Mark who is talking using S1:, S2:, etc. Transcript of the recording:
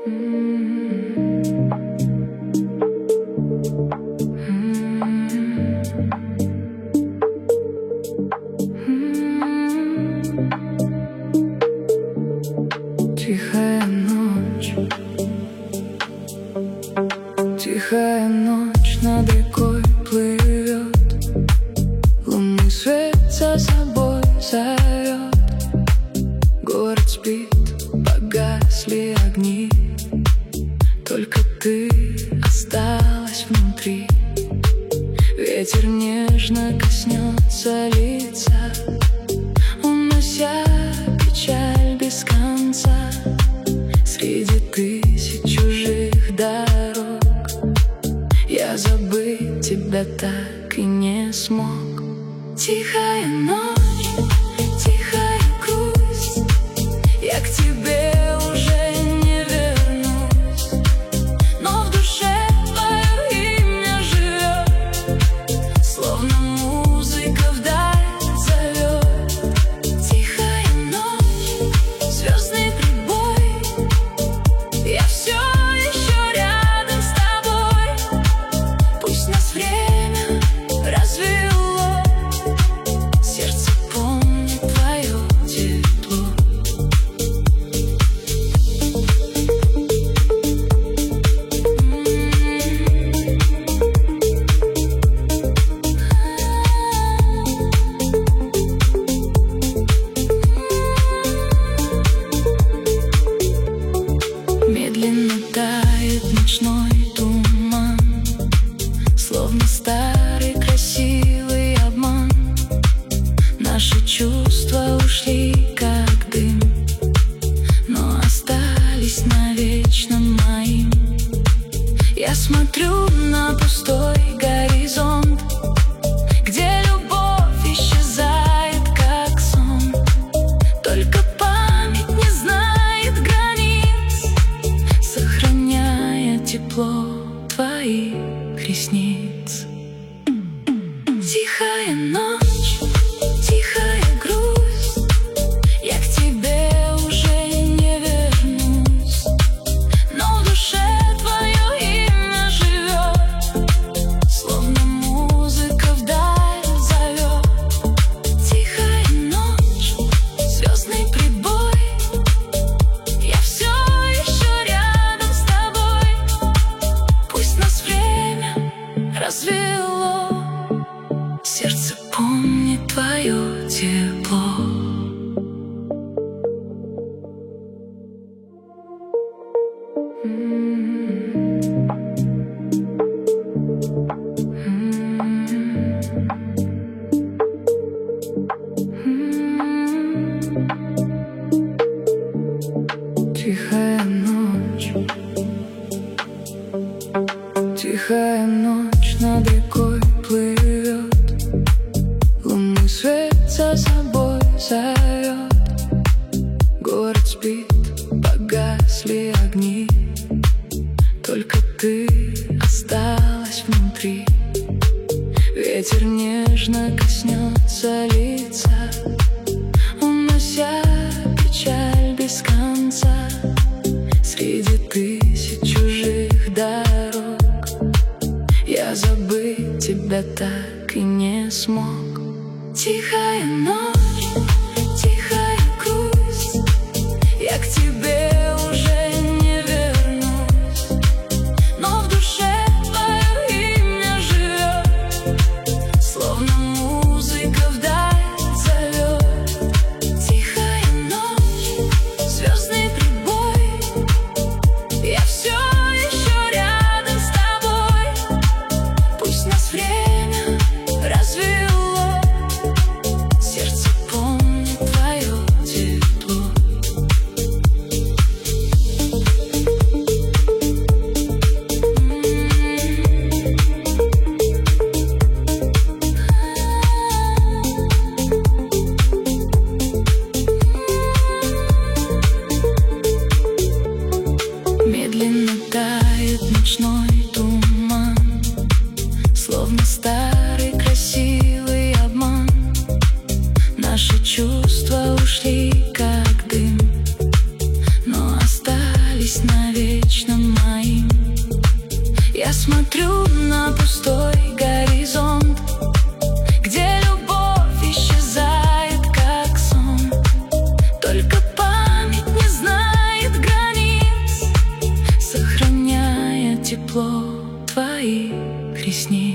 S1: Тихая ночь, тихая ночь над рекой плывет, лунный свет за собой зовет. Город спит, погасли огни, только ты осталась внутри. Ветер нежно коснется лица, унося печаль без конца. Среди тысяч чужих дорог я забыть тебя так и не смог. Тихая ночь, тихая грусть, я к тебе уже не вернусь, но в душе твое имя живет, словно музыка вдаль зовет. Тихая ночь, звездный прибой, я все еще рядом с тобой. Пусть нас время развело, сердце помнит твое тепло. Медленно тает ночной туман, словно старый красивый обман. Наши чувства ушли как дым, но остались навечно моим. Я смотрю на пустой горизонт, где любовь исчезает как сон. Только память не знает границ, сохраняя тепло твоих ресниц. Тихая ночь, тихая грусть, я к тебе уже не вернусь, но в душе твое имя живет, словно музыка вдаль зовет. Тихая ночь, звездный прибой, я все еще рядом с тобой. Пусть нас время развело, сердце помнит твое тепло. Тихая ночь, тихая ночь над рекой плывет, лунный свет за собой зовет. Город спит, погасли огни, только ты осталась внутри. Ветер нежно коснется лица, унося печаль без конца. Среди тысяч чужих дорог я забыть тебя так и не смог. Тихая ночь, тихая грусть, я к тебе уже не вернусь, но в душе твое имя живет, словно музыка вдаль зовет. Тихая ночь, звездный прибой, я все еще рядом с тобой. Пусть нас время развело, сердце остались навечно моим. Я смотрю на пустой горизонт, где любовь исчезает, как сон. Только память не знает границ, сохраняя тепло твоих ресниц.